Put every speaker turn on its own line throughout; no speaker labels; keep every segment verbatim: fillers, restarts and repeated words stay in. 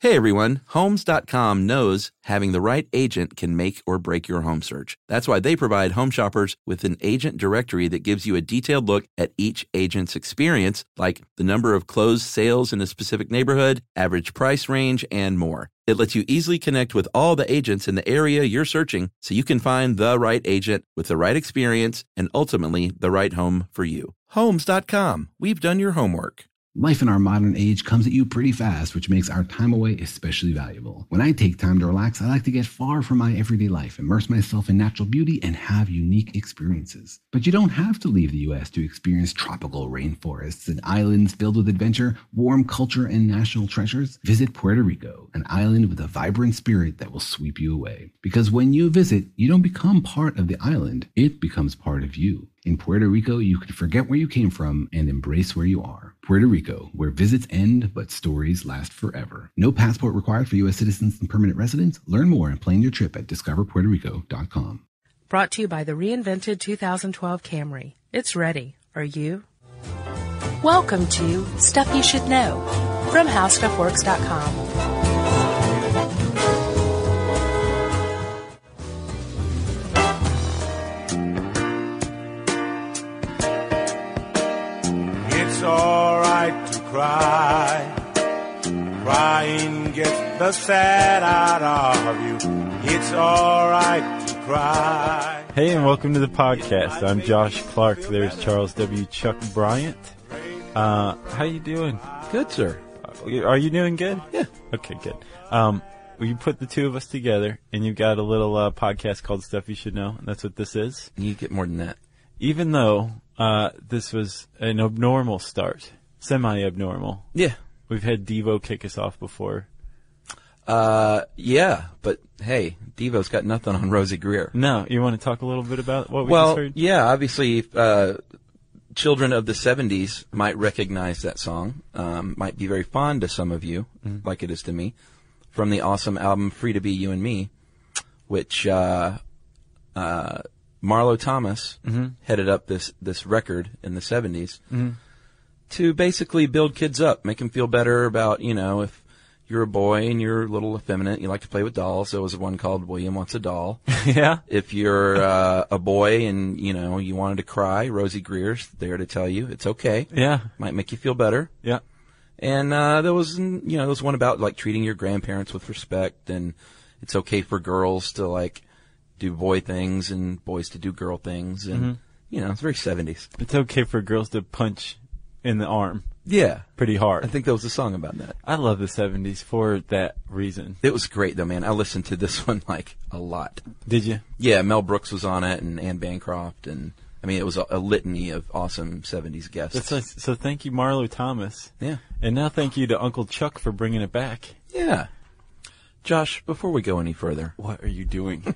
Hey everyone, Homes dot com knows having the right agent can make or break your home search. That's why they provide home shoppers with an agent directory that gives you a detailed look at each agent's experience, like the number of closed sales in a specific neighborhood, average price range, and more. It lets you easily connect with all the agents in the area you're searching so you can find the right agent with the right experience and ultimately the right home for you. Homes dot com. We've done your homework.
Life in our modern age comes at you pretty fast, which makes our time away especially valuable. When I take time to relax, I like to get far from my everyday life, immerse myself in natural beauty, and have unique experiences. But you don't have to leave the U S to experience tropical rainforests and islands filled with adventure, warm culture, and national treasures. Visit Puerto Rico, an island with a vibrant spirit that will sweep you away. Because when you visit, you don't become part of the island, it becomes part of you. In Puerto Rico, you can forget where you came from and embrace where you are. Puerto Rico, where visits end, but stories last forever. No passport required for U S citizens and permanent residents. Learn more and plan your trip at discover puerto rico dot com.
Brought to you by the reinvented two thousand twelve Camry. It's ready. Are you? Welcome to Stuff You Should Know from how stuff works dot com.
It's alright to cry. Crying gets the sad out of you. It's alright to cry.
Hey, and welcome to the podcast. I'm Josh Clark. There's Charles W. Chuck Bryant. Uh, how you doing?
Good, sir.
Are you doing good?
Yeah.
Okay, good. Um, well, you put the two of us together, and you've got a little uh, podcast called Stuff You Should Know, and that's what this is.
You get more than that.
Even though uh, this was an abnormal start, semi-abnormal.
Yeah.
We've had Devo kick us off before.
Uh, yeah, but hey, Devo's got nothing on Rosie Greer.
No, you want to talk a little bit about what we
well,
just heard?
yeah, obviously, uh, children of the seventies might recognize that song, um, might be very fond to some of you, mm-hmm. like it is to me, from the awesome album Free to Be You and Me, which, uh, uh, Marlo Thomas mm-hmm. headed up this, this record in the seventies mm-hmm. to basically build kids up, make them feel better about, you know, if you're a boy and you're a little effeminate, you like to play with dolls. There was one called William Wants a Doll.
Yeah.
If you're uh, a boy and, you know, you wanted to cry, Rosie Greer's there to tell you it's okay.
Yeah.
Might make you feel better.
Yeah.
And uh, there was, you know, there was one about, like, treating your grandparents with respect, and it's okay for girls to, like, do boy things and boys to do girl things. And, mm-hmm. you know, it's very seventies.
It's okay for girls to punch in the arm.
Yeah.
Pretty hard.
I think there was a song about that.
I love the seventies for that reason.
It was great, though, man. I listened to this one, like, a lot.
Did you?
Yeah, Mel Brooks was on it, and Anne Bancroft, and, I mean, it was a, a litany of awesome seventies guests.
That's nice. So thank you, Marlo Thomas.
Yeah.
And now thank you to Uncle Chuck for bringing it back.
Yeah. Josh, before we go any further.
What are you doing?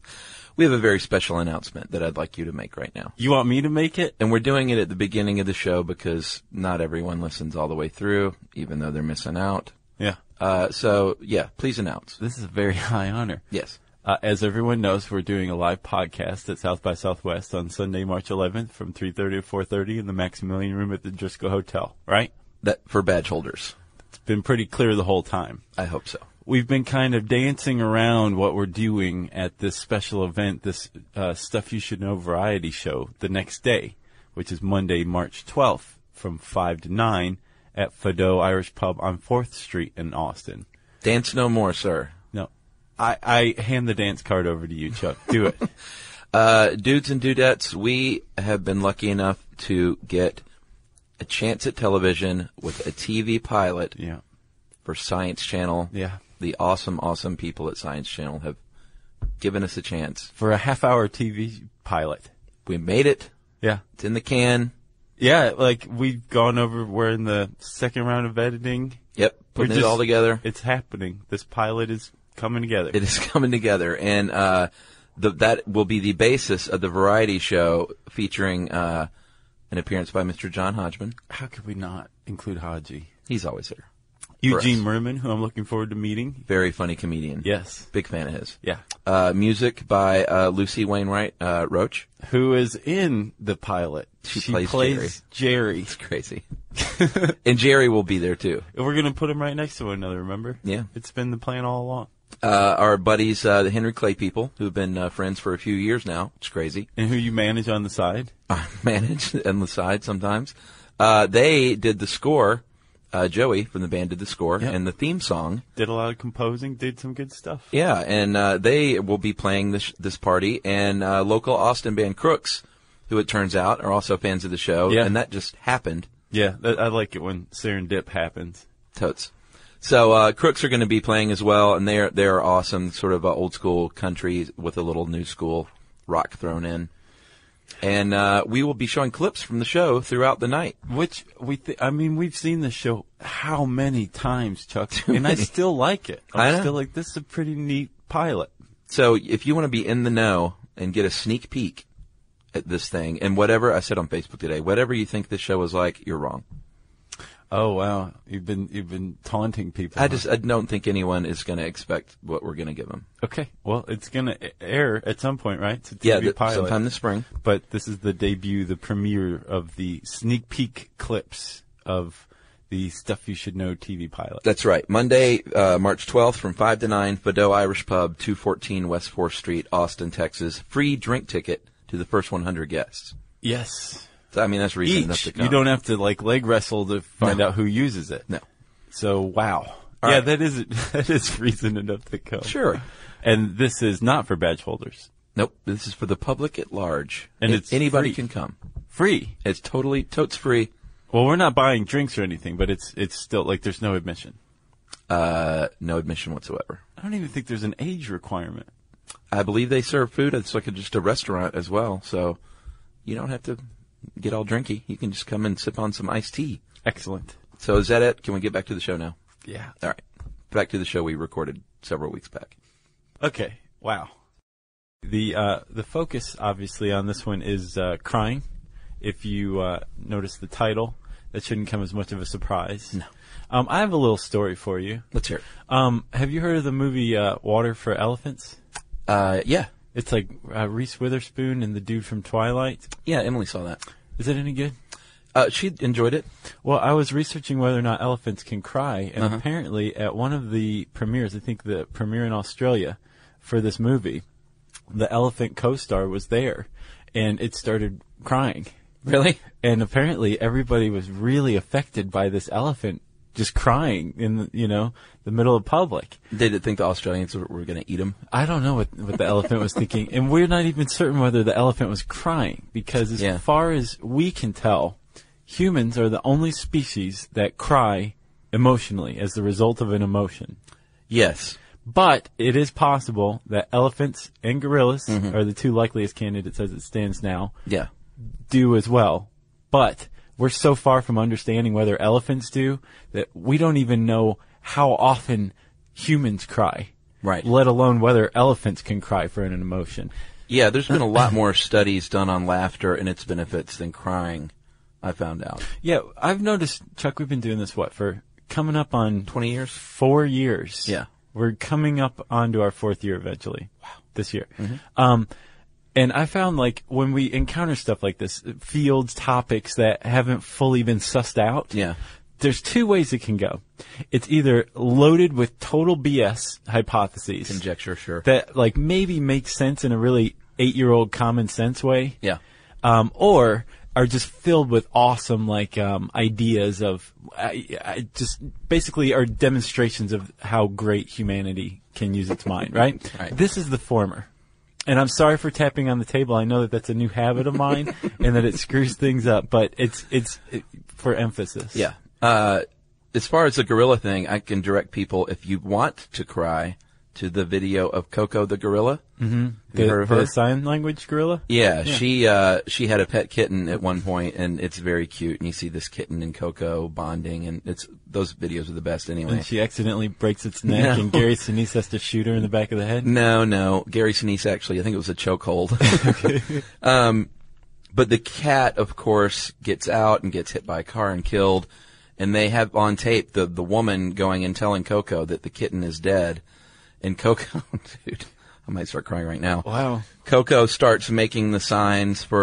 We have a very special announcement that I'd like you to make right now.
You want me to make it?
And we're doing it at the beginning of the show because not everyone listens all the way through, even though they're missing out.
Yeah.
Uh, so, yeah, please announce.
This is a very high honor.
Yes.
Uh, as everyone knows, we're doing a live podcast at South by Southwest on Sunday, March eleventh from three thirty to four thirty in the Maximilian Room at the Driscoll Hotel, right?
That for badge holders.
It's been pretty clear the whole time.
I hope so.
We've been kind of dancing around what we're doing at this special event, this uh, Stuff You Should Know variety show, the next day, which is Monday, March twelfth, from five to nine at Fado Irish Pub on fourth Street in Austin.
Dance no more, sir.
No. I, I hand the dance card over to you, Chuck. Do it.
uh, dudes and dudettes, we have been lucky enough to get a chance at television with a T V pilot
yeah.
for Science Channel.
Yeah.
The awesome, awesome people at Science Channel have given us a chance.
For a half-hour T V pilot.
We made it.
Yeah.
It's in the can.
Yeah, like, we've gone over, we're in the second round of editing.
Yep, putting
just,
it all together.
It's happening. This pilot is coming together.
It is coming together. And uh, the, that will be the basis of the variety show featuring uh, an appearance by Mister John Hodgman.
How could we not include Haji?
He's always there.
Eugene Merman, who I'm looking forward to meeting.
Very funny comedian.
Yes.
Big fan of his.
Yeah.
Uh, music by uh, Lucy Wainwright uh, Roach.
Who is in the pilot.
She,
She
plays,
plays Jerry.
It's crazy. And Jerry will be there too.
We're going to put them right next to one another, remember?
Yeah.
It's been the plan all along.
Uh, our buddies, uh, the Henry Clay people, who've been uh, friends for a few years now. It's crazy.
And who you manage on the side?
I manage on the side sometimes. Uh, they did the score. Uh, Joey from the band did the score
Yep.
and the theme song.
Did a lot of composing, did some good stuff.
Yeah, and uh, they will be playing this this party. And uh, local Austin band Crooks, who it turns out are also fans of the show.
Yeah.
And that just happened.
Yeah, that, I like it when serendip happens.
Totes. So uh, Crooks are going to be playing as well, and they're they're awesome, sort of uh, old school country with a little new school rock thrown in. And uh, we will be showing clips from the show throughout the night.
Which we, th- I mean, we've seen the show how many times, Chuck, and I
many.
still like it. I'm
I know.
still like, this is a pretty neat pilot.
So if you want to be in the know and get a sneak peek at this thing, and whatever I said on Facebook today, whatever you think this show is like, you're wrong.
Oh wow, you've been you've been taunting people.
I
huh?
just I don't think anyone is going to expect what we're going to give them.
Okay, well, it's gonna air at some point, right? It's a T V
Yeah, th-
pilot.
sometime this spring.
But this is the debut, the premiere of the sneak peek clips of the Stuff You Should Know T V pilot.
That's right. Monday, uh, March twelfth from five to nine, Fado Irish Pub, two fourteen West fourth Street, Austin, Texas. Free drink ticket to the first one hundred guests.
Yes.
So, I mean, that's reason enough to
Each.
come.
You don't have to like leg wrestle to find
No.
out who uses it.
No.
So wow.
All
yeah,
right.
that is that is reason enough to come.
Sure.
And this is not for badge holders.
Nope. This is for the public at large.
And
A-
it's
anybody
free.
can come.
Free.
It's totally totes free.
Well, we're not buying drinks or anything, but it's it's still like there's no admission.
Uh, no admission whatsoever.
I don't even think there's an age requirement.
I believe they serve food. It's like a, just a restaurant as well. So you don't have to get all drinky. You can just come and sip on some iced tea.
Excellent.
So is that it? Can we get back to the show now?
Yeah.
All right. Back to the show we recorded several weeks back.
Okay. Wow. The uh, the focus obviously on this one is uh, crying. If you uh, notice the title, that shouldn't come as much of a surprise.
No.
Um, I have a little story for you.
Let's hear it.
Um, have you heard of the movie uh, Water for Elephants?
Uh, yeah.
It's like uh, Reese Witherspoon and the dude from Twilight.
Yeah, Emily saw that.
Is it any good?
Uh, she enjoyed it.
Well, I was researching whether or not elephants can cry, and
Uh-huh.
apparently at one of the premieres, I think the premiere in Australia for this movie, the elephant co-star was there, and it started crying.
Really?
And apparently everybody was really affected by this elephant just crying in the, you know, the middle of public.
Did it think the Australians were, were going to eat him?
I don't know what, what the elephant was thinking, and we're not even certain whether the elephant was crying, because as
Yeah.
far as we can tell, humans are the only species that cry emotionally as the result of an emotion.
Yes.
But it is possible that elephants and gorillas
Mm-hmm.
are the two likeliest candidates as it stands now,
Yeah.
do as well. But we're so far from understanding whether elephants do that we don't even know how often humans cry.
Right.
Let alone whether elephants can cry for an emotion.
Yeah, there's been a lot more studies done on laughter and its benefits than crying, I found out.
Yeah, I've noticed, Chuck, we've been doing this, what, for coming up on
twenty years?
four years.
Yeah.
We're coming up onto our fourth year eventually. Wow. This year. Um, and I found, like, when we encounter stuff like this, fields, topics that haven't fully been sussed out,
Yeah.
there's two ways it can go. It's either loaded with total B S hypotheses
Conjecture, sure.
that, like, maybe make sense in a really eight-year-old common sense way,
Yeah.
um, or are just filled with awesome, like, um, ideas of, I, I just basically are demonstrations of how great humanity can use its mind, right?
Right.
This is the former. And I'm sorry for tapping on the table. I know that that's a new habit of mine and that it screws things up, but it's, it's it, for emphasis.
Yeah. Uh, as far as the gorilla thing, I can direct people, if you want to cry, to the video of Coco the gorilla. Mm-hmm. Have you
The,
heard of
the
her?
sign language gorilla?
Yeah, she uh she had a pet kitten at one point, and it's very cute. And you see this kitten and Coco bonding, and it's those videos are the best anyway.
And she accidentally breaks its neck,
No.
and Gary Sinise has to shoot her in the back of the head.
No, no, Gary Sinise actually, I think it was a chokehold. um, but the cat, of course, gets out and gets hit by a car and killed, and they have on tape the the woman going and telling Coco that the kitten is dead, and Coco, dude, I might start crying right now.
Wow.
Coco starts making the signs for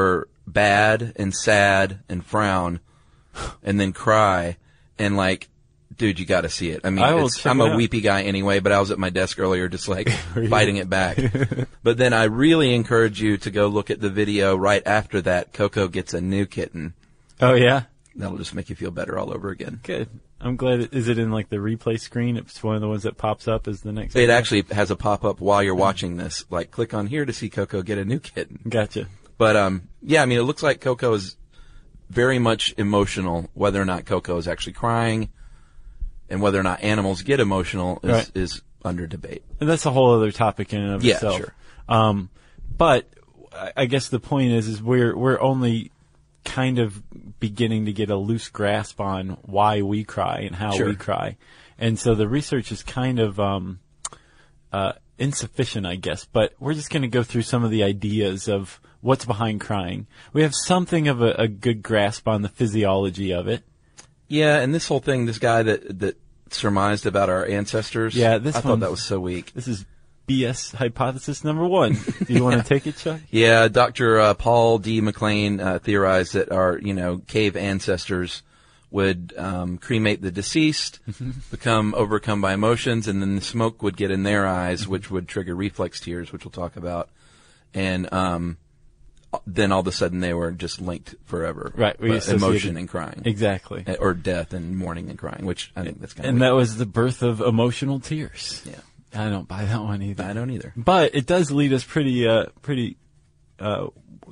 bad and sad and frown and then cry and like, dude, you got to see it. I mean,
I will
it's,
check
I'm
it
a
out.
weepy guy anyway, but I was at my desk earlier just like fighting it back. But then I really encourage you to go look at the video right after that. Coco gets a new kitten.
Oh, yeah?
That'll just make you feel better all over again.
Good. I'm glad. It, is it in like the replay screen? It's one of the ones that pops up as the next
It
video?
actually has a pop-up while you're watching this. Like, click on here to see Coco get a new kitten.
Gotcha.
But, um, yeah, I mean, it looks like Coco is very much emotional. Whether or not Coco is actually crying and whether or not animals get emotional is,
Right.
is under debate.
And that's a whole other topic in and of
Yeah,
itself.
sure.
Um, but I- I guess the point is, is we're we're only kind of beginning to get a loose grasp on why we cry and how
Sure.
we cry, and so the research is kind of um, uh, insufficient, I guess. But we're just going to go through some of the ideas of what's behind crying. We have something of a, a good grasp on the physiology of it.
Yeah, and this whole thing, this guy that that surmised about our ancestors,
Yeah, this
I thought
one-
that was so weak.
This is B S hypothesis number one. Do you want to take it, Chuck?
Yeah, Doctor Uh, Paul D. McLean uh, theorized that our, you know, cave ancestors would um, cremate the deceased, become overcome by emotions, and then the smoke would get in their eyes, which would trigger reflex tears, which we'll talk about. And um, then all of a sudden they were just linked forever.
Right, we
Uh,
associated-
emotion and crying.
Exactly.
Uh, Or death and mourning and crying, which I think that's kind of
And that was the birth of emotional tears.
Yeah.
I don't buy that one either.
I don't either.
But it does lead us pretty, uh, pretty, uh,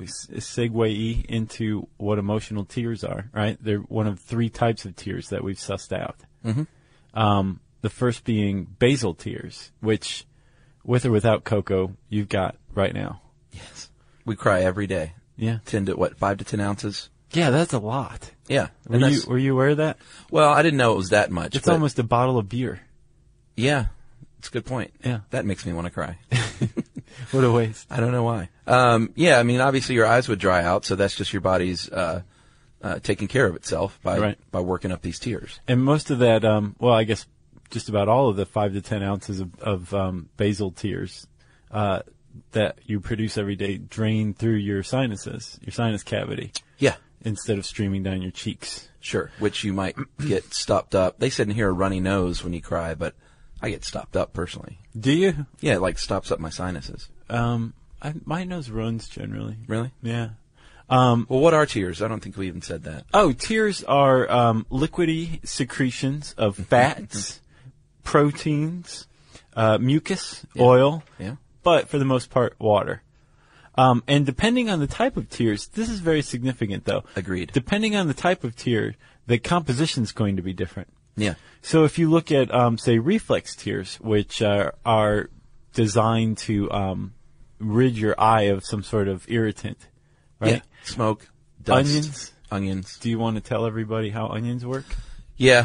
segue into what emotional tears are, right? They're one of three types of tears that we've sussed out.
Mm-hmm.
Um, the first being basal tears, which, with or without Coco, you've got right now.
Yes. We cry every day.
Yeah.
Ten to, what, five to ten ounces?
Yeah, that's a lot.
Yeah.
Were
And
you,
that's-
were you aware of that?
well, I didn't know it was that much.
It's
but
almost a bottle of beer.
Yeah. It's a good point.
Yeah.
That makes me want to cry.
What a waste.
I don't know why. Um, yeah, I mean, obviously your eyes would dry out, so that's just your body's uh, uh, taking care of itself by
Right.
by working up these tears.
And most of that, um, well, I guess just about all of the five to ten ounces of, of um, basal tears uh, that you produce every day drain through your sinuses, your sinus cavity,
Yeah,
instead of streaming down your cheeks.
sure. Which you might get stopped up. They said in here a runny nose when you cry, but I get stopped up personally.
Do you?
Yeah, it like stops up my sinuses.
Um, I, my nose runs generally.
Really?
Yeah. Um,
Well, what are tears? I don't think we even said that.
oh, tears are um, liquidy secretions of fats, proteins, uh, mucus,
Yeah.
oil,
Yeah.
but for the most part, water. Um, and depending on the type of tears, this is very significant, though.
Agreed.
Depending on the type of tear, the composition is going to be different.
Yeah.
So if you look at, um, say, reflex tears, which uh, are designed to um, rid your eye of some sort of irritant, right?
Yeah. Smoke, dust,
Onions.
onions.
Do you want to tell everybody how onions work?
Yeah.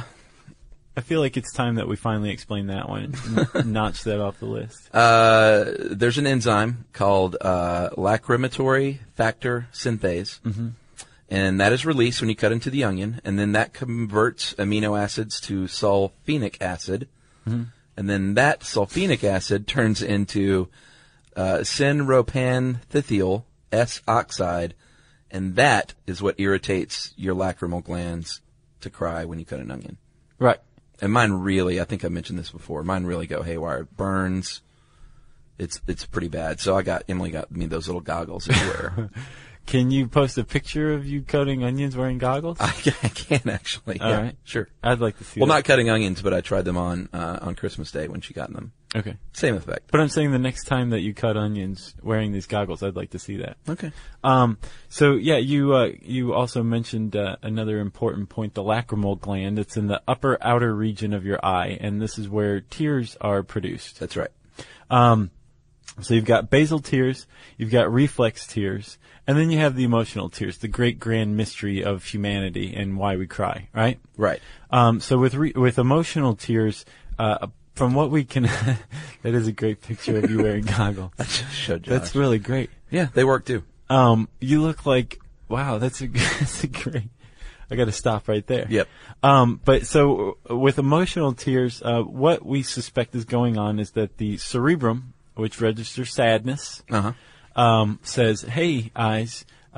I feel like it's time that we finally explain that one and notch that off the list.
Uh, there's an enzyme called uh, lacrimatory factor synthase,
Mm-hmm.
and that is released when you cut into the onion, and then that converts amino acids to sulfenic acid,
Mm-hmm.
and then that sulfenic acid turns into uh, synropanthethiol S oxide, and that is what irritates your lacrimal glands to cry when you cut an onion.
Right.
And mine really, I think I mentioned this before, mine really go haywire. It burns. It's it's pretty bad. So I got, Emily got me those little goggles that you wear.
Can you post a picture of you cutting onions wearing goggles?
I, can, I can actually.
All
yeah,
right.
Sure.
I'd like to see
Well,
that.
not cutting onions, but I tried them on uh, on Christmas Day when she got them.
Okay.
Same effect.
But I'm saying the next time that you cut onions wearing these goggles, I'd like to see that.
Okay.
Um, so yeah, you uh, you also mentioned uh, another important point, the lacrimal gland. It's in the upper outer region of your eye, and this is where tears are produced.
That's right.
Um, so you've got basal tears, you've got reflex tears, and then you have the emotional tears, the great grand mystery of humanity and why we cry, right?
Right.
Um, so with re- with emotional tears, uh, from what we can, that is a great picture of you wearing goggles.
I just showed Josh.
That's really great.
Yeah, they work too.
Um, you look like, wow, that's a, that's a great, I gotta stop right there.
Yep.
Um, but so uh, with emotional tears, uh, what we suspect is going on is that the cerebrum, which registers sadness,
Uh huh.
um, says, hey, eyes, uh,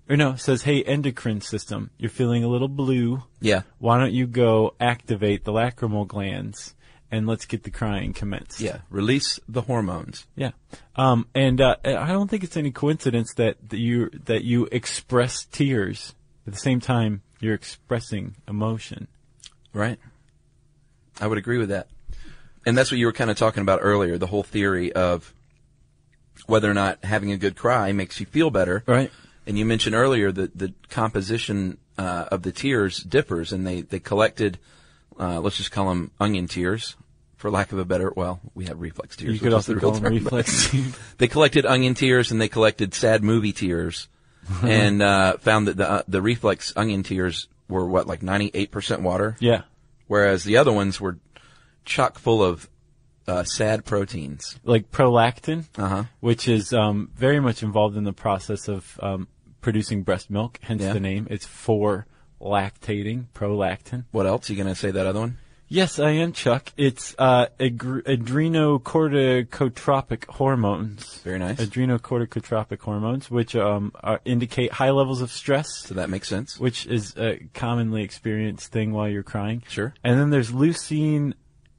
or no, it says, hey, endocrine system, you're feeling a little blue.
Yeah.
Why don't you go activate the lacrimal glands and let's get the crying commenced.
Yeah. Release the hormones.
Yeah. Um, and, uh, I don't think it's any coincidence that you, that you express tears at the same time you're expressing emotion.
Right. I would agree with that. And that's what you were kind of talking about earlier, the whole theory of whether or not having a good cry makes you feel better.
Right.
And you mentioned earlier that the composition uh, of the tears differs, and they, they collected, uh, let's just call them onion tears, for lack of a better, well, we have reflex tears.
You could also call them reflex tears.
They collected onion tears, and they collected sad movie tears, and uh, found that the, uh, the reflex onion tears were, what, like ninety-eight percent water?
Yeah.
Whereas the other ones were chock full of uh, sad proteins.
Like prolactin,
Uh-huh.
which is um, very much involved in the process of um, producing breast milk, hence
Yeah.
the name. It's for lactating, prolactin.
What else? You going to say that other one?
Yes, I am, Chuck. It's uh, agr- adrenocorticotropic hormones.
Very nice.
Adrenocorticotropic hormones, which um, are, indicate high levels of stress,
So that makes sense.
which is a commonly experienced thing while you're crying.
Sure.
And then there's leucine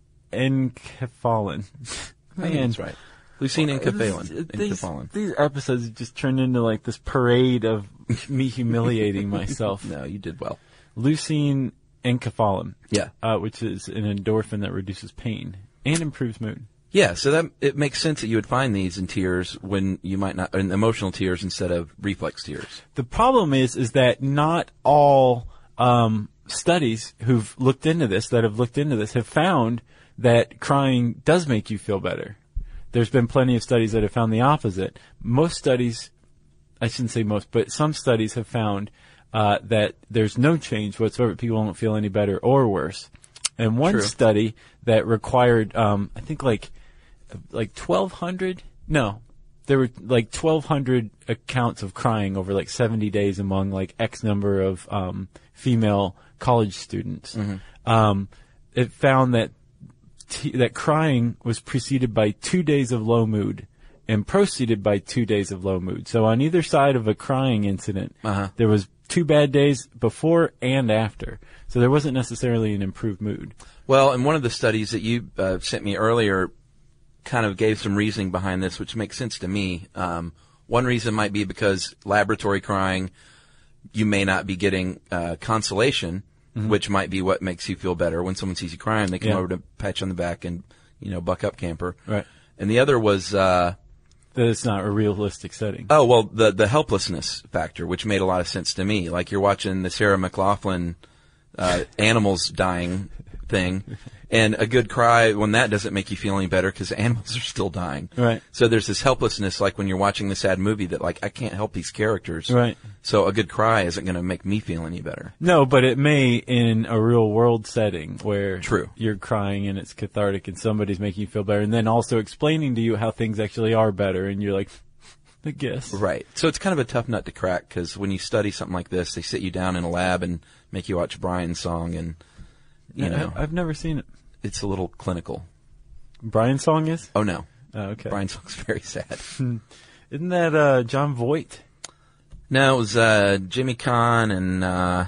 enkephalin.
I think that's right. Leucine and enkephalin.
These,
Enkephalin.
these episodes just turned into like this parade of me humiliating myself.
No, you did well.
Leucine enkephalin,
Yeah.
uh, which is an endorphin that reduces pain and improves mood.
Yeah, so that it makes sense that you would find these in tears when you might not, in emotional tears instead of reflex tears.
The problem is, is that not all um, studies who've looked into this, that have looked into this, have found that crying does make you feel better. There's been plenty of studies that have found the opposite. Most studies, I shouldn't say most, but some studies have found uh, that there's no change whatsoever. People don't feel any better or worse. And one
True.
study that required, um, I think like, like twelve hundred, no, there were like twelve hundred accounts of crying over like seventy days among like X number of um, female college students. Um, it found that T- that crying was preceded by two days of low mood and proceeded by two days of low mood. So on either side of a crying incident,
Uh-huh.
there was two bad days before and after. So there wasn't necessarily an improved mood.
Well, and one of the studies that you uh, sent me earlier kind of gave some reasoning behind this, which makes sense to me. Um, one reason might be because laboratory crying, you may not be getting uh, consolation, mm-hmm. which might be what makes you feel better. When someone sees you crying, they come
Yeah.
over to pat you on the back and, you know, buck up, camper.
Right.
And the other was, uh,
That it's not a realistic setting.
oh, well, the the helplessness factor, which made a lot of sense to me. Like you're watching the Sarah McLachlan uh, animals dying thing, and a good cry when that doesn't make you feel any better because animals are still dying.
Right.
So there's this helplessness, like when you're watching the sad movie, that like I can't help these characters.
Right.
So a good cry isn't going to make me feel any better.
No, but it may in a real world setting where
True.
you're crying and it's cathartic and somebody's making you feel better and then also explaining to you how things actually are better and you're like, I guess.
Right. So it's kind of a tough nut to crack because when you study something like this, they sit you down in a lab and make you watch Brian's song, and you
I-
know
I've never seen it.
it's a little clinical.
Brian's song is?
Oh no,
Oh, okay.
Brian's song's very sad.
Isn't that uh, John Voight?
No, it was uh, Jimmy Kahn and uh,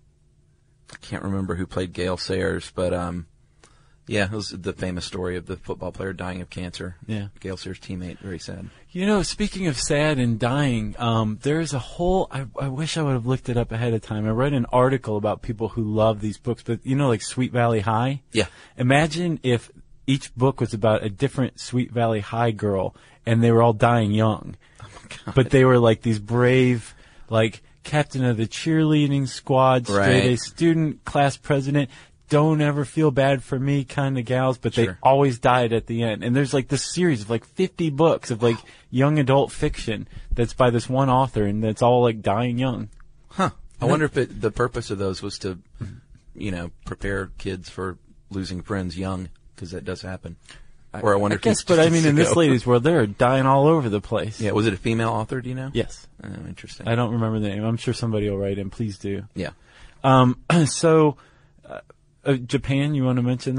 I can't remember who played Gale Sayers, but um, yeah, it was the famous story of the football player dying of cancer.
Yeah.
Gale Sayers' teammate, very sad.
You know, speaking of sad and dying, um, there's a whole, I, I wish I would have looked it up ahead of time. I read an article about people who love these books, but you know, like Sweet Valley High?
Yeah.
Imagine if each book was about a different Sweet Valley High girl and they were all dying young. But they were like these brave, like captain of the cheerleading squad, straight A
Right.
student, class president, don't ever feel bad for me kind of gals, but they
Sure.
always died at the end. And there's like this series of like fifty books of like young adult fiction that's by this one author and that's all like dying young.
Huh. I wonder if it, the purpose of those was to, you know, prepare kids for losing friends young, because that does happen. Or I wonder
I
if
guess,
it's
but
just
I mean, in this
ago.
lady's world, they're dying all over the place.
Yeah, was it a female author, do you know?
Yes.
Oh, interesting.
I don't remember the name. I'm sure somebody will write in. Please do.
Yeah.
Um, so, uh, uh, Japan, you want to mention that?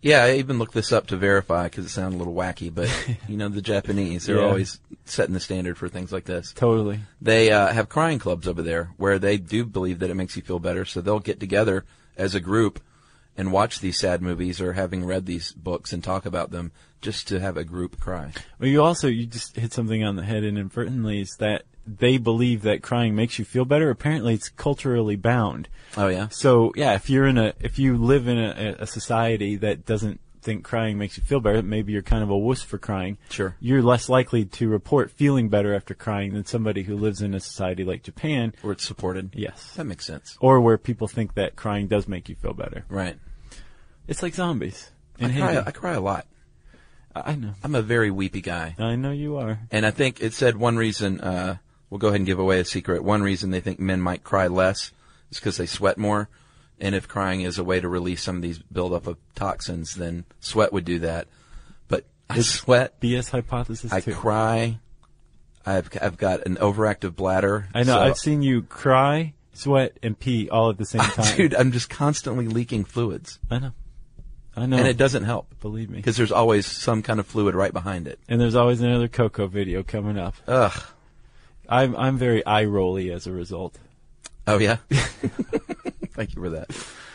Yeah, I even looked this up to verify because it sounded a little wacky, but you know, the Japanese, they're
Yeah.
always setting the standard for things like this.
Totally.
They uh, have crying clubs over there where they do believe that it makes you feel better, so they'll get together as a group and watch these sad movies or having read these books and talk about them just to have a group cry.
Well, you also, you just hit something on the head inadvertently, is that they believe that crying makes you feel better. Apparently it's culturally bound.
Oh, yeah?
So, yeah, if you're in a, if you live in a, a society that doesn't think crying makes you feel better, maybe you're kind of a wuss for crying.
Sure.
You're less likely to report feeling better after crying than somebody who lives in a society like Japan.
Where it's supported.
Yes.
That makes sense.
Or where people think that crying does make you feel better.
Right.
It's like zombies.
I
in
cry,
Hindi.
I cry a lot.
I know.
I'm a very weepy guy.
I know you are.
And I think it said one reason, uh, we'll go ahead and give away a secret. One reason they think men might cry less is because they sweat more. And if crying is a way to release some of these buildup of toxins, then sweat would do that. But I sweat.
B S hypothesis
I
too.
cry. I've, I've got an overactive bladder.
I know.
so-
I've seen you cry, sweat, and pee all at the same time.
Dude, I'm just constantly leaking fluids.
I know. I know.
And it doesn't help.
Believe me.
Because there's always some kind of fluid right behind it.
And there's always another Coco video coming up.
Ugh.
I'm I'm very eye rolly as a result.
Oh, yeah? Thank you for that.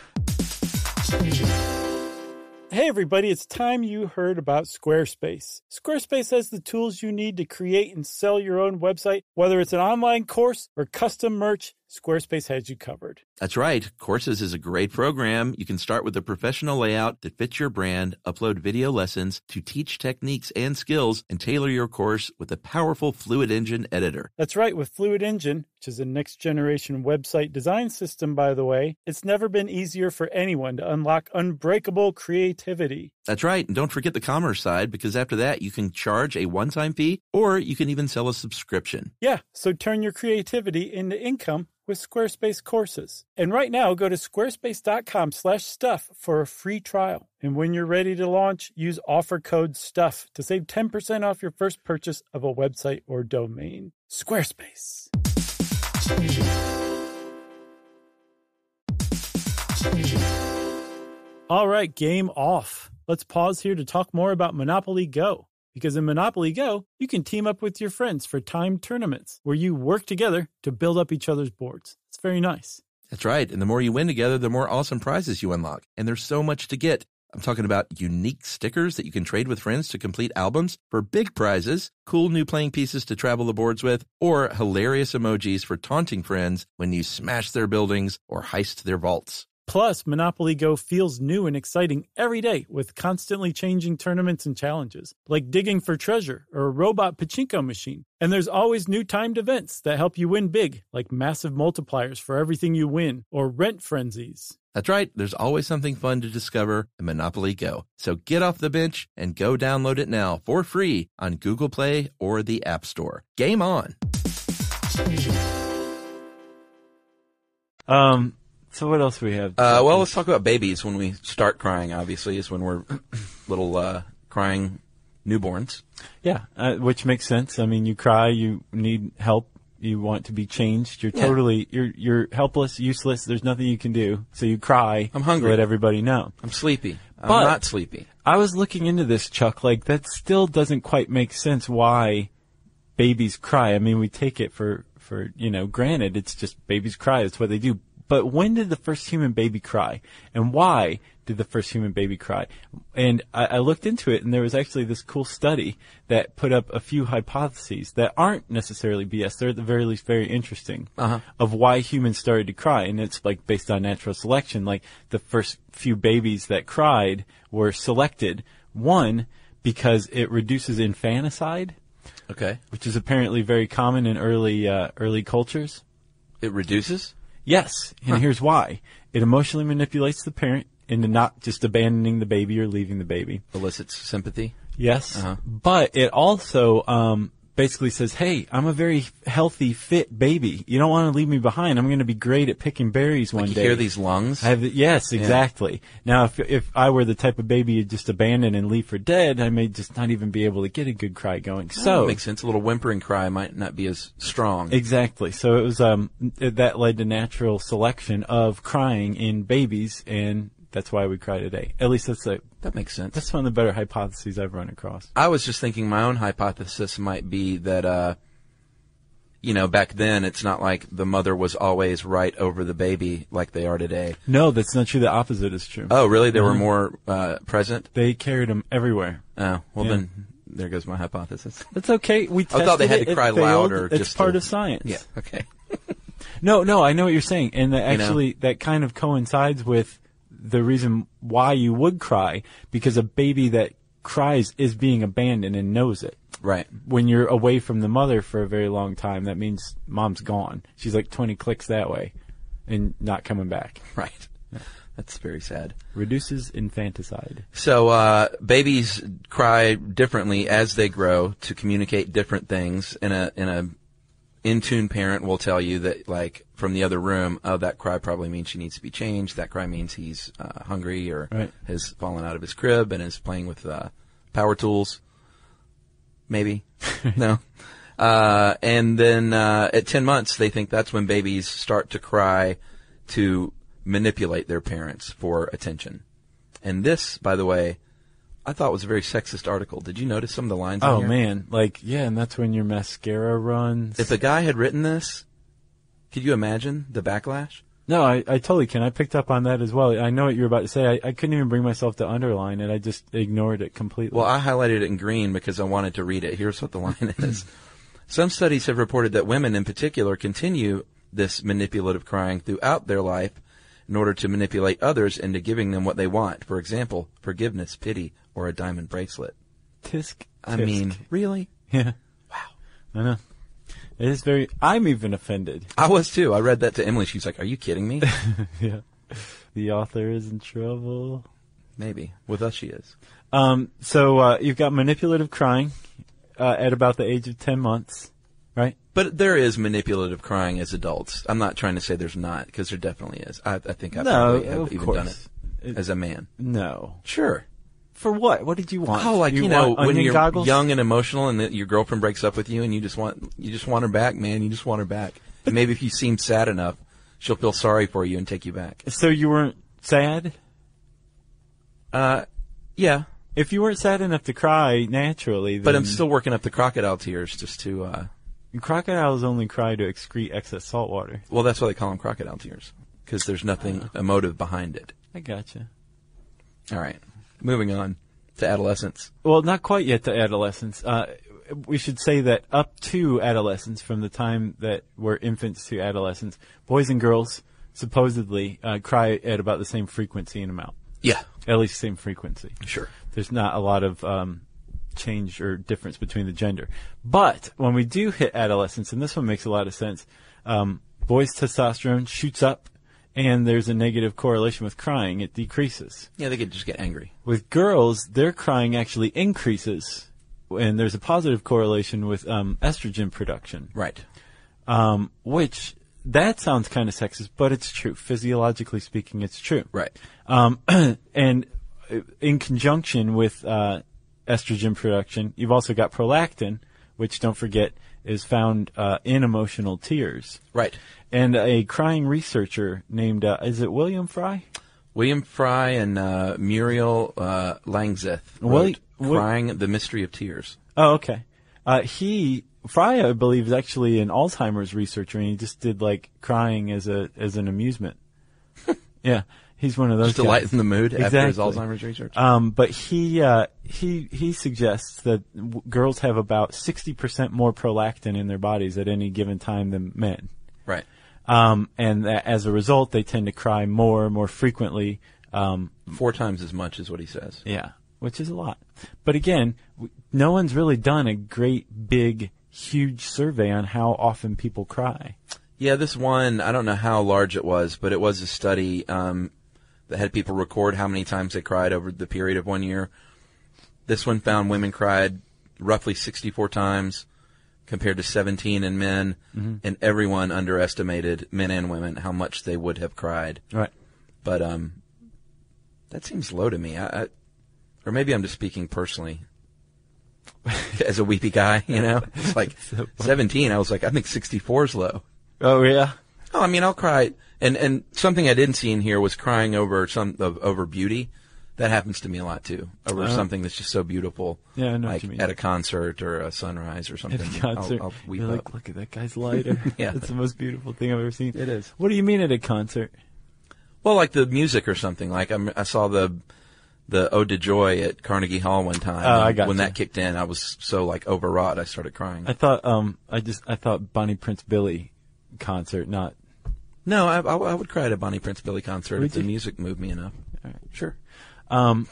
Hey everybody, it's time you heard about Squarespace. Squarespace has the tools you need to create and sell your own website. Whether it's an online course or custom merch, Squarespace has you covered.
That's right. Courses is a great program. You can start with a professional layout that fits your brand, upload video lessons to teach techniques and skills, and tailor your course with a powerful Fluid Engine editor.
That's right, with Fluid Engine, which is a next-generation website design system, by the way, it's never been easier for anyone to unlock unbreakable creativity.
That's right. And don't forget the commerce side, because after that, you can charge a one-time fee, or you can even sell a subscription.
Yeah, so turn your creativity into income with Squarespace courses. And right now, go to squarespace.com slash stuff for a free trial. And when you're ready to launch, use offer code STUFF to save ten percent off your first purchase of a website or domain. Squarespace. All right, game off. Let's pause here to talk more about Monopoly Go. Because in Monopoly Go, you can team up with your friends for timed tournaments where you work together to build up each other's boards. It's very nice.
That's right. And the more you win together, the more awesome prizes you unlock. And there's so much to get. I'm talking about unique stickers that you can trade with friends to complete albums for big prizes, cool new playing pieces to travel the boards with, or hilarious emojis for taunting friends when you smash their buildings or heist their vaults.
Plus, Monopoly Go feels new and exciting every day with constantly changing tournaments and challenges, like digging for treasure or a robot pachinko machine. And there's always new timed events that help you win big, like massive multipliers for everything you win or rent frenzies.
That's right. There's always something fun to discover in Monopoly Go. So get off the bench and go download it now for free on Google Play or the App Store. Game on.
Um. So what else do we have?
Uh, well, let's talk about babies. When we start crying, obviously, is when we're little uh, crying newborns.
Yeah, uh, which makes sense. I mean, you cry, you need help, you want to be changed. You're
Yeah.
totally, you're you're helpless, useless. There's nothing you can do. So you cry.
I'm hungry.
To let everybody know.
I'm sleepy. I'm
But-
not sleepy.
I was looking into this, Chuck. Like, that still doesn't quite make sense why babies cry. I mean, we take it for, for you know, granted. It's just babies cry. That's what they do. But when did the first human baby cry? And why did the first human baby cry? And I, I looked into it, and there was actually this cool study that put up a few hypotheses that aren't necessarily B S. They're at the very least very interesting
Uh-huh.
of why humans started to cry. And it's like based on natural selection. Like the first few babies that cried were selected. One, because it reduces infanticide,
Okay.
which is apparently very common in early uh, early cultures.
It reduces?
Yes, and here's why. It emotionally manipulates the parent into not just abandoning the baby or leaving the baby.
Elicits sympathy?
Yes,
Uh-huh.
but it also um, basically says, hey, I'm a very healthy, fit baby. You don't want to leave me behind. I'm going to be great at picking berries one
You
day.
hear these lungs?
I have the, yes, exactly. Now, if if I were the type of baby you'd just abandon and leave for dead, I may just not even be able to get a good cry going.
So
So
that makes sense. A little whimpering cry might not be as strong.
exactly. So it was um it, that led to natural selection of crying in babies, and That's why we cry today. At least that's a,
That makes sense.
that's one of the better hypotheses I've run across.
I was just thinking my own hypothesis might be that, uh, you know, back then it's not like the mother was always right over the baby like they are today.
No, that's not true. The opposite is true.
Oh, really? They were
Mhm.
more uh, present?
They carried him everywhere.
Oh, well
Yeah.
then, there goes my hypothesis.
That's okay. We
I thought they
tested
had
it.
to
It
cry
failed.
louder.
It's
just
part
to-
of science.
Yeah, okay.
No, no, I know what you're saying. And that
You know?
actually, that kind of coincides with the reason why you would cry, because a baby that cries is being abandoned and knows it.
Right.
When you're away from the mother for a very long time, that means mom's gone. She's like twenty clicks that way and not coming back.
Right. That's very sad.
Reduces infanticide.
So, uh, babies cry differently as they grow to communicate different things. In a, in a, in-tune parent will tell you that, like, from the other room, oh, that cry probably means she needs to be changed. That cry means he's, uh, hungry or
Right.
has fallen out of his crib and is playing with, uh, power tools. Maybe. No. Uh, and then, uh, at ten months, they think that's when babies start to cry to manipulate their parents for attention. And this, by the way, I thought was a very sexist article. Did you notice some of the lines on
Oh
here?
man, like, yeah, and that's when your mascara runs.
If a guy had written this, could you imagine the backlash?
No, I, I totally can. I picked up on that as well. I know what you're about to say. I, I couldn't even bring myself to underline it. I just ignored it completely.
Well, I highlighted it in green because I wanted to read it. Here's what the line is. Some studies have reported that women in particular continue this manipulative crying throughout their life in order to manipulate others into giving them what they want. For example, forgiveness, pity, or a diamond bracelet.
tisk,
I
tisk.
mean, really?
Yeah. Wow. I know. It is very, I'm even offended.
I was too. I read that to Emily. She's like, are you kidding me?
Yeah. The author is in trouble.
Maybe. With us, she is.
Um, so, uh, you've got manipulative crying, uh, at about the age of ten months, right?
But there is manipulative crying as adults. I'm not trying to say there's not, because there definitely is. I, I think I
No,
probably have
of
even
course.
done it,
It-
as a man.
No.
Sure.
For what? What did you want?
Oh, like, you, know,
want
when
onion
you're
goggles?
young and emotional and that your girlfriend breaks up with you and you just want, you just want her back, man. You just want her back. And maybe if you seem sad enough, she'll feel sorry for you and take you back.
So you weren't sad?
Uh, yeah.
If you weren't sad enough to cry naturally, then
But I'm still working up the crocodile tears just to, uh,
crocodiles only cry to excrete excess salt water.
well, that's why they call them crocodile tears. Because there's nothing emotive behind it.
I gotcha.
All right. Moving on to adolescence.
Well, not quite yet to adolescence. Uh, we should say that up to adolescence, from the time that we're infants to adolescence, boys and girls supposedly uh, cry at about the same frequency and amount.
Yeah.
At least same frequency.
Sure.
There's not a lot of um, change or difference between the gender. But when we do hit adolescence, and this one makes a lot of sense, um, boys' testosterone shoots up, and there's a negative correlation with crying. It decreases.
Yeah, they could just get angry.
With girls, their crying actually increases, and there's a positive correlation with um, estrogen production.
Right.
Um, which, that sounds kind of sexist, but it's true. Physiologically speaking, it's true.
Right.
Um, and in conjunction with uh, estrogen production, you've also got prolactin, which, don't forget, is found uh, in emotional tears.
Right.
And a crying researcher named, uh, is it William Fry?
William Fry and uh, Muriel uh, Langseth wrote
Willi- Wi-
Crying, the Mystery of Tears.
Oh, okay. Uh, he, Fry, I believe, is actually an Alzheimer's researcher, and he just did, like, crying as a as an amusement. Yeah, he's one of those
Just to
guys.
lighten the mood after his
Exactly.
Alzheimer's research.
Um, but he uh, he he suggests that w- girls have about sixty percent more prolactin in their bodies at any given time than men.
Right.
Um, and that as a result, they tend to cry more, more frequently. Um,
Four times as much is what he says.
yeah, which is a lot. But again, w- no one's really done a great, big, huge survey on how often people cry.
Yeah, this one, I don't know how large it was, but it was a study um, that had people record how many times they cried over the period of one year. This one found women cried roughly sixty-four times compared to seventeen in men,
Mm-hmm.
and everyone underestimated, men and women, how much they would have cried.
Right.
But um, that seems low to me. I, I, or maybe I'm just speaking personally as a weepy guy, you know? It's like seventeen, I was like, I think sixty-four is low.
Oh, yeah?
Oh, I mean, I'll cry. And and something I didn't see in here was crying over some of, over beauty. That happens to me a lot too. Over
Uh,
something that's just so beautiful.
Yeah, I know
like
what you mean.
at a concert or a sunrise or something.
At a concert,
I'll, I'll weep
you're
up.
like, look at that guy's lighter.
Yeah.
That's the most beautiful thing I've ever seen.
It is.
What do you mean at a concert?
Well, like the music or something. Like I'm, I saw the the Ode to Joy at Carnegie Hall one time.
Oh, I
and
got
when
you.
that kicked in, I was so like overwrought, I started crying.
I thought, um, I just, I thought Bonnie Prince Billy concert, not.
no, I, I, I would cry at a Bonnie Prince Billy concert
Would
if the
you?
music moved me enough.
All right.
Sure.
Um,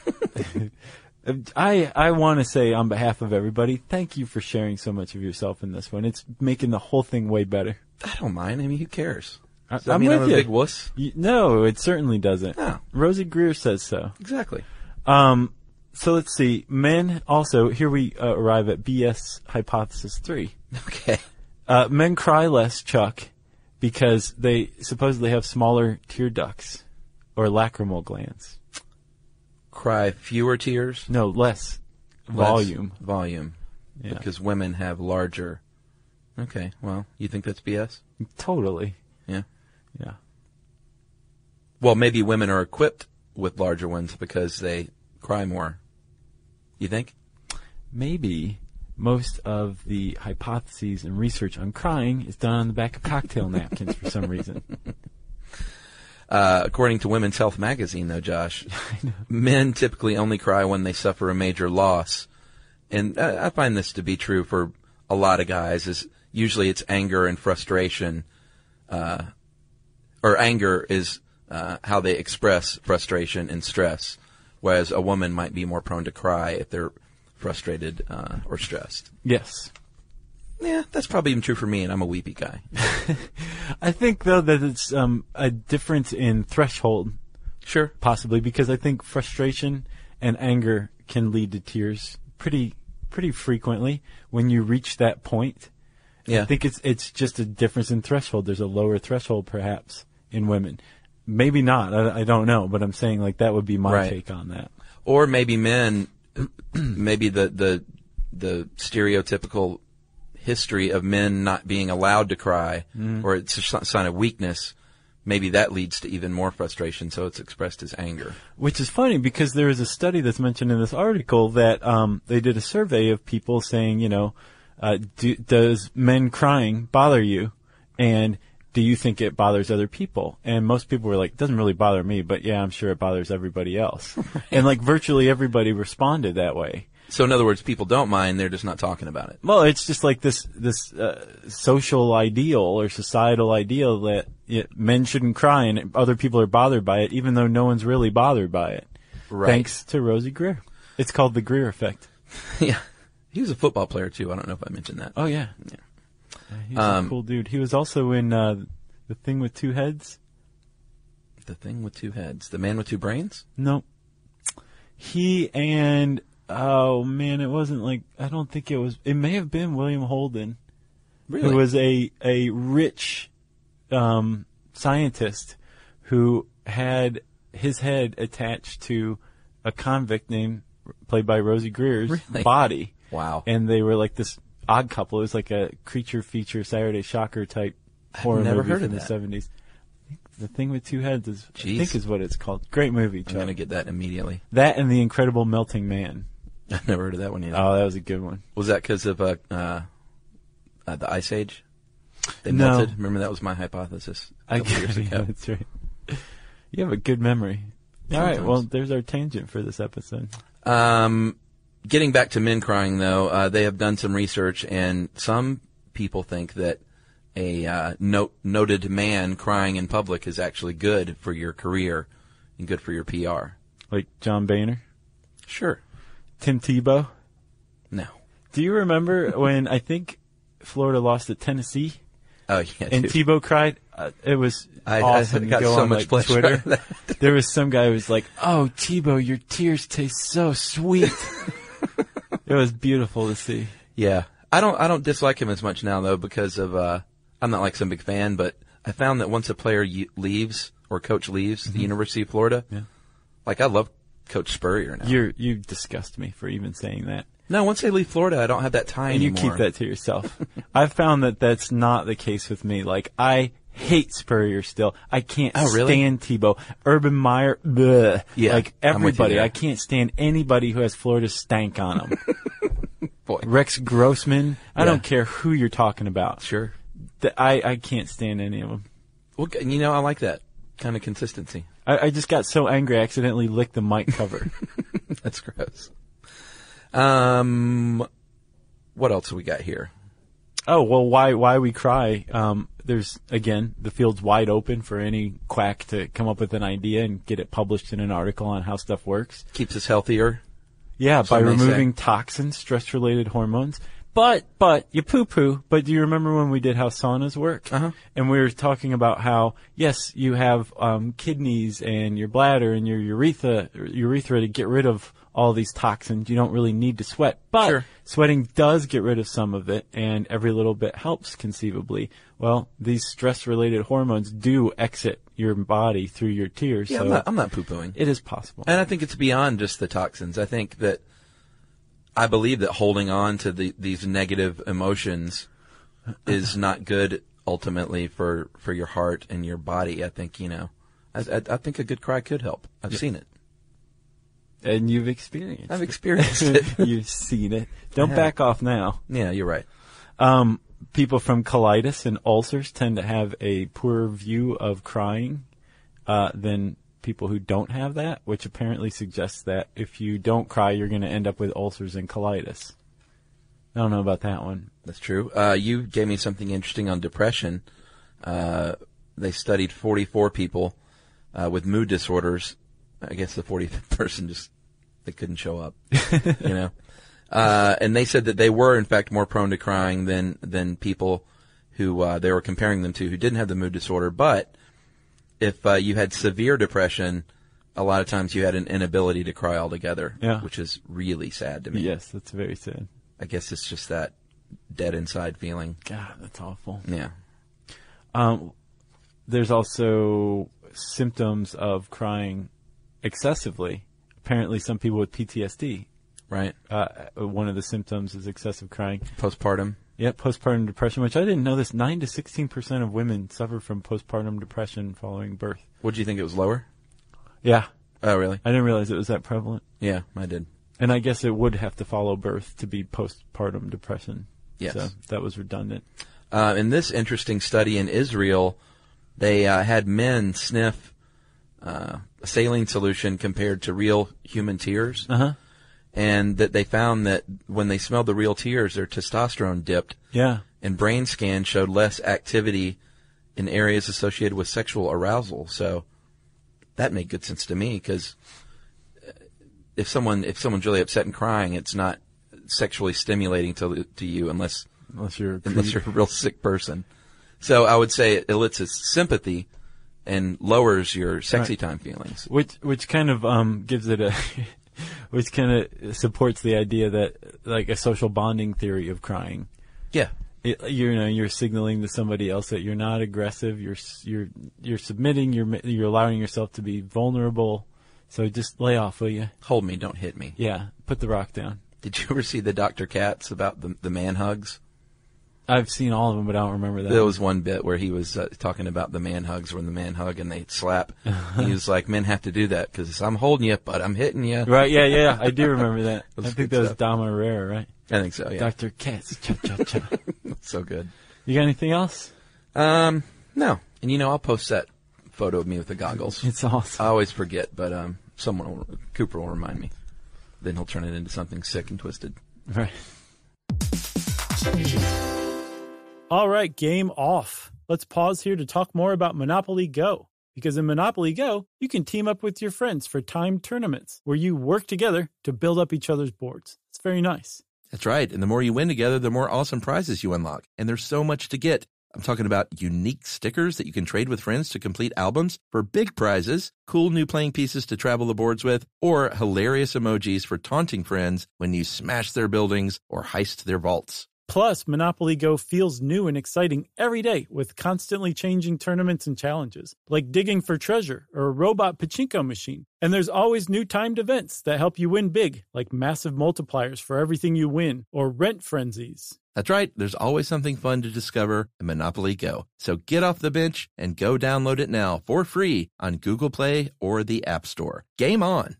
I I want to say on behalf of everybody, thank you for sharing so much of yourself in this one. It's making the whole thing way better.
I don't mind. I mean, who cares?
I,
Does that
I'm
mean
with
I'm a
you.
big wuss?
You- No, it certainly doesn't.
No.
Rosie Greer says so.
Exactly.
Um, so let's see. Men also, here we uh, arrive at B S hypothesis three.
Okay.
Uh, men cry less, Chuck, because they supposedly have smaller tear ducts or lacrimal glands.
Cry fewer tears.
No, less,
less
volume.
Volume.
Yeah.
Because women have larger. Okay. Well, you think that's B S?
Totally.
Yeah.
Yeah.
Well, maybe women are equipped with larger ones because they cry more. You think?
Maybe most of the hypotheses and research on crying is done on the back of cocktail napkins for some reason.
Uh, according to Women's Health magazine, though, Josh, men typically only cry when they suffer a major loss. And uh, I find this to be true for a lot of guys. Is usually it's anger and frustration, uh, or anger is uh, how they express frustration and stress, whereas a woman might be more prone to cry if they're frustrated uh, or stressed.
Yes.
Yeah, that's probably even true for me, and I'm a weepy guy.
I think, though, that it's um, a difference in threshold,
Sure.
possibly, because I think frustration and anger can lead to tears pretty pretty frequently when you reach that point.
Yeah.
I think it's it's just a difference in threshold. There's a lower threshold, perhaps, in women. Maybe not. I, I don't know, but I'm saying like that would be my
Right.
take on that.
Or maybe men, maybe the, the, the stereotypical history of men not being allowed to cry, or it's a sign of weakness, maybe that leads to even more frustration, so it's expressed as anger.
Which is funny because there is a study that's mentioned in this article that um, they did a survey of people saying, you know, uh, do, does men crying bother you? And do you think it bothers other people? And most people were like, it doesn't really bother me, but yeah, I'm sure it bothers everybody else. Right. And like virtually everybody responded that way.
So in other words, people don't mind, they're just not talking about it.
Well, it's just like this this uh, social ideal or societal ideal that it, men shouldn't cry and other people are bothered by it, even though no one's really bothered by it.
Right.
Thanks to Rosie Greer. It's called the Greer effect.
Yeah. He was a football player, too. I don't know if I mentioned that.
Oh, yeah.
Yeah.
Uh, he's
Um,
a cool dude. He was also in uh, The Thing with Two Heads.
The Thing with Two Heads. The Man with Two Brains?
No. He and... Oh, man, it wasn't like... I don't think it was... It may have been William Holden.
Really?
Who was a, a rich um, scientist who had his head attached to a convict named, played by Rosie Greer's
Really?
body.
Wow.
And they were like this odd couple. It was like a creature feature Saturday Shocker type horror
never
movie
heard
from
of
the
that.
seventies. The Thing with Two Heads is, I
Jeez.
think is what it's called. Great movie,
I'm
Chuck.
going to get that immediately.
That and The Incredible Melting Man.
I've never heard of that one either.
Oh, that was a good one.
Was that because of uh, uh, uh, the Ice Age? They
No.
melted? Remember, that was my hypothesis a
I
couple years
yeah,
ago.
that's right. You have a good memory. All right,
Sometimes.
well, there's our tangent for this episode.
Um, getting back to men crying, though, uh, they have done some research, and some people think that a uh, no- noted man crying in public is actually good for your career and good for your P R.
Like John Boehner,
Sure.
Tim Tebow.
No.
Do you remember when I think Florida lost to Tennessee
Oh, yeah.
and
dude.
Tebow cried? Uh, it was
I,
awesome.
I got
to go
so
on,
much
like,
pleasure
Twitter.
out of that.
There was some guy who was like, "Oh, Tebow, your tears taste so sweet." It was beautiful to see.
Yeah. I don't I don't dislike him as much now, though, because of, uh, I'm not like some big fan, but I found that once a player y- leaves or coach leaves the University of Florida,
Yeah.
like I love Coach Spurrier now.
You're you disgust me for even saying that.
No, once they leave Florida, I don't have that tie
And you
anymore.
keep that to yourself. I've found that that's not the case with me. Like, I hate Spurrier still. I can't
Oh, really?
stand Tebow. Urban Meyer, bleh.
Yeah,
like
I'm with you
everybody.
there.
I can't stand anybody who has Florida stank on them.
Boy.
Rex Grossman. I
Yeah.
don't care who you're talking about.
Sure.
The- I, I can't stand any of them.
Well, g- you know, I like that kind of consistency.
I, I just got so angry I accidentally licked the mic cover.
That's gross. Um, what else we got here?
Oh, well, why why we cry? Um, there's, again, the field's wide open for any quack to come up with an idea and get it published in an article on how stuff works.
Keeps us healthier.
Yeah, by
Some may
removing
say.
toxins, stress-related hormones. But, but, you poo-poo, but do you remember when we did how saunas work?
Uh-huh.
And we were talking about how, yes, you have um, kidneys and your bladder and your urethra, urethra to get rid of all these toxins. You don't really need to sweat. But
Sure.
sweating does get rid of some of it, and every little bit helps conceivably. Well, these stress-related hormones do exit your body through your tears.
Yeah,
so
I'm not, I'm not poo-pooing.
it is possible.
And I think it's beyond just the toxins. I think that, I believe that holding on to the, these negative emotions is not good ultimately for, for your heart and your body. I think, you know, I, I, I think a good cry could help. I've seen it.
And you've experienced
I've
it.
experienced it.
You've seen it. Don't
have.
back off now.
Yeah, you're right.
Um, people from colitis and ulcers tend to have a poorer view of crying uh, than people who don't have that, which apparently suggests that if you don't cry, you're going to end up with ulcers and colitis. I don't know about that one.
That's true. Uh, you gave me something interesting on depression. Uh, they studied forty-four people uh, with mood disorders. I guess the fortieth person just, they couldn't show up, you know. Uh, and they said that they were, in fact, more prone to crying than, than people who uh, they were comparing them to who didn't have the mood disorder. But if uh, you had severe depression, a lot of times you had an inability to cry altogether,
Yeah.
which is really sad to me.
Yes, that's very sad.
I guess it's just that dead inside feeling.
God, that's awful.
Yeah.
Um, there's also symptoms of crying excessively. Apparently, some people with P T S D,
Right.
uh, one of the symptoms is excessive crying.
Postpartum.
Yeah, postpartum depression, which I didn't know this. nine to sixteen percent of women suffer from postpartum depression following birth.
What do you think it was lower?
Yeah,
Oh, really?
I didn't realize it was that prevalent.
Yeah, I did.
And I guess it would have to follow birth to be postpartum depression.
Yes.
So that was redundant.
Uh, in this interesting study in Israel, they uh, had men sniff uh, a saline solution compared to real human tears.
Uh-huh.
And that they found that when they smelled the real tears, their testosterone dipped,
Yeah.
and brain scans showed less activity in areas associated with sexual arousal. So that made good sense to me, because if someone if someone's really upset and crying, it's not sexually stimulating to to you unless
Unless you're a
unless
creep.
you're a real sick person. So I would say it elicits sympathy and lowers your sexy
Right.
time feelings.
Which which kind of um gives it a which kind of supports the idea that, like, a social bonding theory of crying.
Yeah.
It, you know, you're signaling to somebody else that you're not aggressive. You're s- you're you're submitting. You're ma- you're allowing yourself to be vulnerable. So just lay off, will you?
Hold me, don't hit me.
Yeah, put the rock down.
Did you ever see the Doctor Katz about the the man hugs?
I've seen all of them, but I don't remember that.
There was one bit where he was uh, talking about the man hugs, when the man hug and they slap. He was like, "Men have to do that because I'm holding you, but I'm hitting you."
Right? Yeah, yeah. I do remember that.
That
I
was
think
good
that was
stuff.
Dom Herrera, right?
I think so. Yeah,
Doctor Katz. Cha cha cha.
so good.
You got anything else?
Um, no, and you know, I'll post that photo of me with the goggles.
It's awesome.
I always forget, but um, someone will, Cooper will remind me. Then he'll turn it into something sick and twisted.
Right.
All right, game off. Let's pause here to talk more about Monopoly Go. Because in Monopoly Go, you can team up with your friends for timed tournaments where you work together to build up each other's boards. It's very nice.
That's right. And the more you win together, the more awesome prizes you unlock. And there's so much to get. I'm talking about unique stickers that you can trade with friends to complete albums for big prizes, cool new playing pieces to travel the boards with, or hilarious emojis for taunting friends when you smash their buildings or heist their vaults.
Plus, Monopoly Go feels new and exciting every day with constantly changing tournaments and challenges, like digging for treasure or a robot pachinko machine. And there's always new timed events that help you win big, like massive multipliers for everything you win or rent frenzies.
That's right. There's always something fun to discover in Monopoly Go. So get off the bench and go download it now for free on Google Play or the App Store. Game on!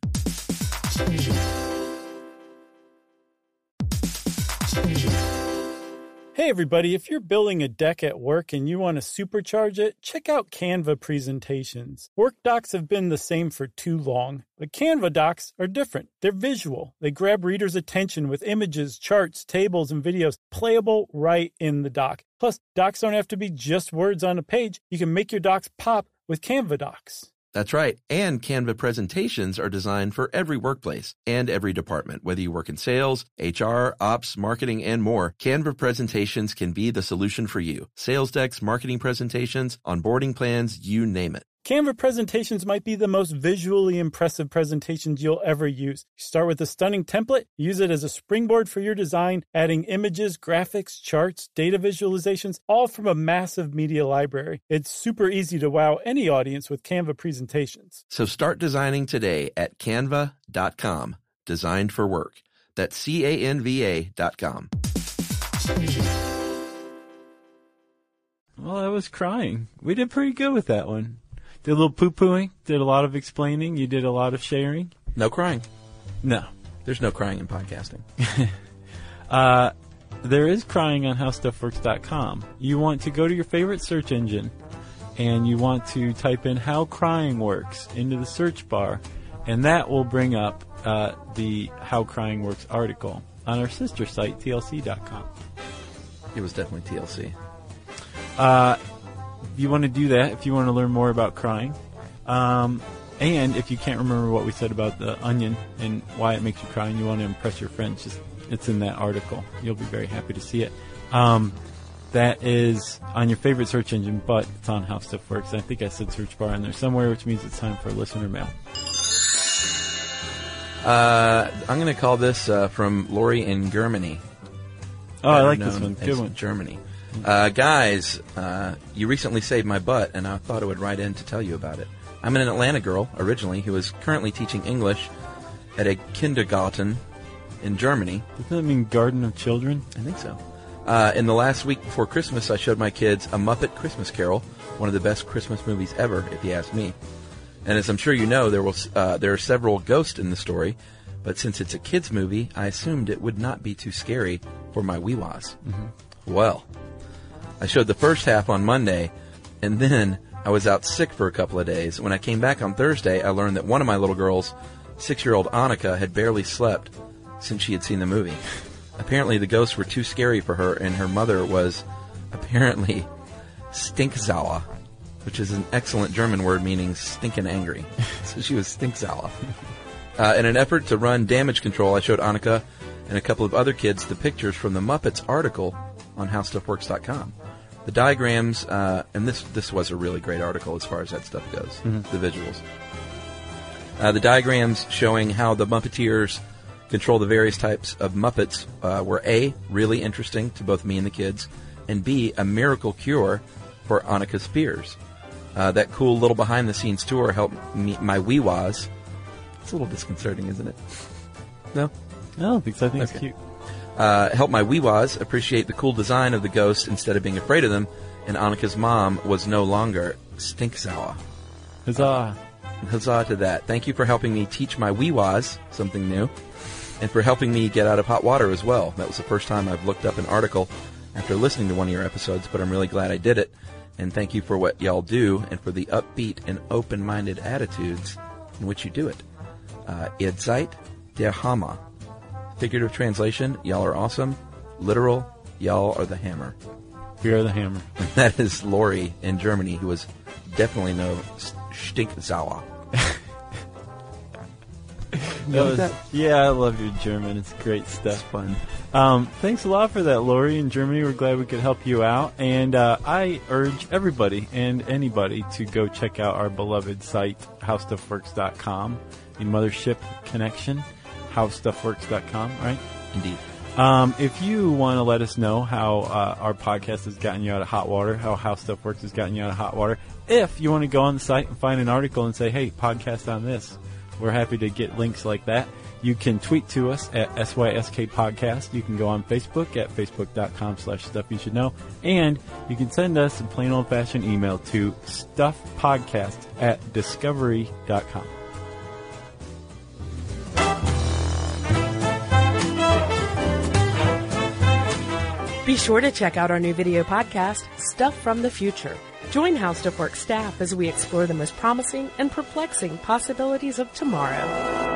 Hey everybody, if you're building a deck at work and you want to supercharge it, check out Canva presentations. Work docs have been the same for too long, but Canva docs are different. They're visual. They grab readers' attention with images, charts, tables, and videos playable right in the doc. Plus, docs don't have to be just words on a page. You can make your docs pop with Canva docs.
That's right. And Canva presentations are designed for every workplace and every department. Whether you work in sales, H R, ops, marketing, and more, Canva presentations can be the solution for you. Sales decks, marketing presentations, onboarding plans, you name it.
Canva presentations might be the most visually impressive presentations you'll ever use. You start with a stunning template, use it as a springboard for your design, adding images, graphics, charts, data visualizations, all from a massive media library. It's super easy to wow any audience with Canva presentations.
So start designing today at canva dot com. Designed for work. That's C A N V A dot com.
Well, I was crying. We did pretty good with that one. Did a little poo-pooing, did a lot of explaining, you did a lot of sharing.
No crying.
No.
There's no crying in podcasting.
uh, there is crying on how stuff works dot com. You want to go to your favorite search engine, and you want to type in how crying works into the search bar, and that will bring up uh, the How Crying Works article on our sister site, T L C dot com.
It was definitely T L C.
Uh... You want to do that if you want to learn more about crying. Um, and if you can't remember what we said about the onion and why it makes you cry and you want to impress your friends, just it's in that article. You'll be very happy to see it. Um, that is on your favorite search engine, but it's on How Stuff Works. I think I said search bar in there somewhere, which means it's time for listener mail.
Uh, I'm going to call this uh, from Lori in Germany.
Oh, I like this one. Good one.
Germany. Uh, guys, uh, you recently saved my butt, and I thought I would write in to tell you about it. I'm an Atlanta girl, originally, who is currently teaching English at a kindergarten in Germany.
Doesn't that mean Garden of Children?
I think so. Uh, in the last week before Christmas, I showed my kids A Muppet Christmas Carol, one of the best Christmas movies ever, if you ask me. And as I'm sure you know, there will uh, there are several ghosts in the story, but since it's a kids' movie, I assumed it would not be too scary for my wee-was. Mm-hmm. Well, I showed the first half on Monday, and then I was out sick for a couple of days. When I came back on Thursday, I learned that one of my little girls, six-year-old Annika, had barely slept since she had seen the movie. Apparently, the ghosts were too scary for her, and her mother was apparently stinksauer, which is an excellent German word meaning stinking angry. So she was stinksauer. Uh, in an effort to run damage control, I showed Annika and a couple of other kids the pictures from the Muppets article on how stuff works dot com. The diagrams, uh, and this this was a really great article as far as that stuff goes, mm-hmm. the visuals. Uh, the diagrams showing how the Muppeteers control the various types of Muppets uh, were A, really interesting to both me and the kids, and B, a miracle cure for Annika's fears. Uh, that cool little behind-the-scenes tour helped me, my wee-was. It's a little disconcerting, isn't it? No?
I don't think so. I think
okay.
It's cute.
Uh, helped my wee-was appreciate the cool design of the ghosts instead of being afraid of them, and Annika's mom was no longer stinksauer.
Huzzah.
Uh, huzzah to that. Thank you for helping me teach my wee-was something new, and for helping me get out of hot water as well. That was the first time I've looked up an article after listening to one of your episodes, but I'm really glad I did it. And thank you for what y'all do and for the upbeat and open-minded attitudes in which you do it. Uh, Ihr seid der Hammer. Figurative translation, y'all are awesome. Literal, y'all are the hammer.
We are the hammer.
And that is Lori in Germany, who was definitely no Stinksauer.
Was, that? Yeah, I love your German. It's great stuff.
It's fun.
Um, thanks a lot for that, Lori in Germany. We're glad we could help you out. And uh, I urge everybody and anybody to go check out our beloved site, how stuff works dot com, the mothership connection, how stuff works dot com, right?
Indeed.
Um, if you want to let us know how uh, our podcast has gotten you out of hot water, how How Stuff Works has gotten you out of hot water, if you want to go on the site and find an article and say, hey, podcast on this, we're happy to get links like that. You can tweet to us at S Y S K Podcast. You can go on Facebook at facebook.com slash stuff you should know. And you can send us a plain old-fashioned email to stuffpodcast at discovery dot com.
Be sure to check out our new video podcast, Stuff from the Future. Join How Stuff Works staff as we explore the most promising and perplexing possibilities of tomorrow.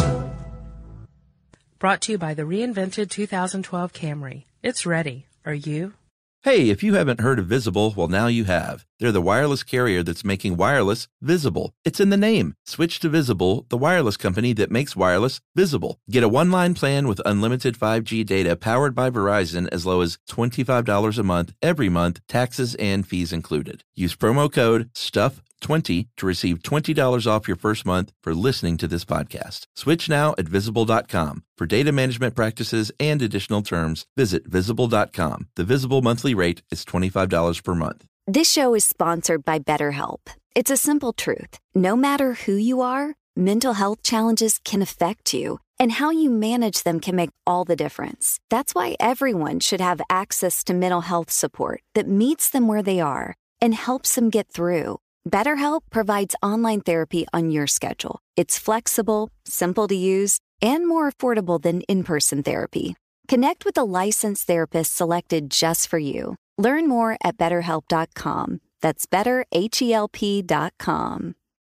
Brought to you by the reinvented two thousand twelve Camry. It's ready. Are you?
Hey, if you haven't heard of Visible, well, now you have. They're the wireless carrier that's making wireless visible. It's in the name. Switch to Visible, the wireless company that makes wireless visible. Get a one-line plan with unlimited five G data powered by Verizon as low as twenty-five dollars a month, every month, taxes and fees included. Use promo code stuff twenty to receive twenty dollars off your first month for listening to this podcast. Switch now at visible dot com. For data management practices and additional terms, visit visible dot com. The Visible monthly rate is twenty-five dollars per month.
This show is sponsored by BetterHelp. It's a simple truth. No matter who you are, mental health challenges can affect you, and how you manage them can make all the difference. That's why everyone should have access to mental health support that meets them where they are and helps them get through. BetterHelp provides online therapy on your schedule. It's flexible, simple to use, and more affordable than in-person therapy. Connect with a licensed therapist selected just for you. Learn more at better help dot com. That's better H E L P dot com.